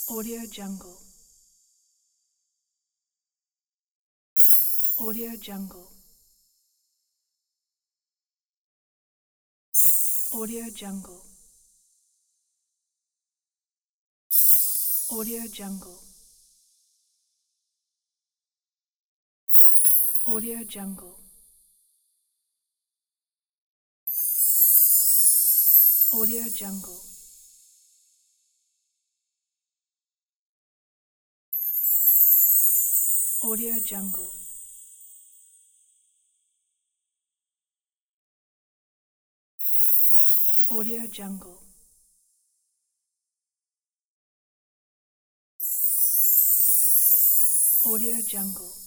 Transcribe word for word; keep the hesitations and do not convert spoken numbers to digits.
Audio Jungle. Audio Jungle. Audio Jungle. Audio Jungle. Audio Jungle. Audio Jungle. Audio Jungle. Audio Jungle. Audio Jungle.